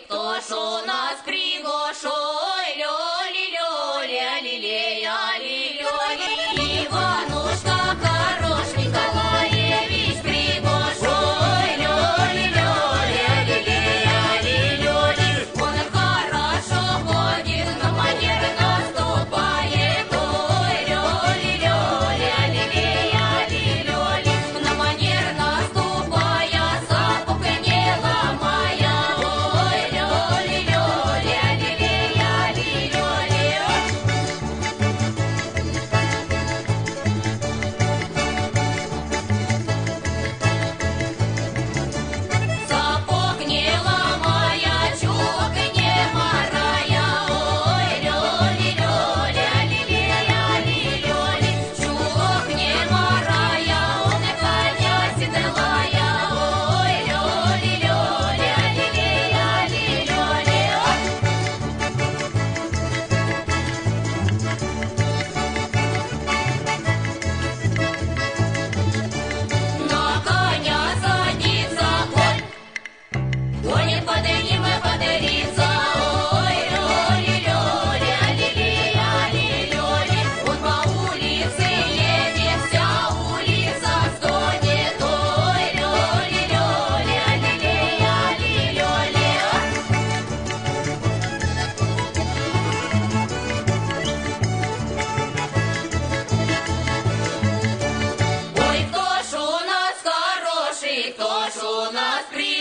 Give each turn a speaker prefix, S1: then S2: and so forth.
S1: кто ж у нас пригошой, лёли, лёли, алилей, алилёли, Иванушка хорош, Николаевич пригошой, лёли, лёли, алилей, алилёли, он хорошо ходит, на манер наступает, ой, лёли, лёли, алилей, алилёли, на манер наступая, сапог не ломая, ой, лёли, лёли, алилей, алилёли. Сапог не ломая, чулок не марая, ой, лёли, лёли, алилей, алилёли, чулок не марая, он и коня седлая, ой, лёли, лёли, алилей, алилёли. На коня садится конь, гонит поднимая подерится, ой, лёли, лёли, алилей, алилёли, он по улице едет, вся улица стонет, ой, лёли, лёли, алилей, алилёли. Ой, кто ж у нас хороший, кто ж у нас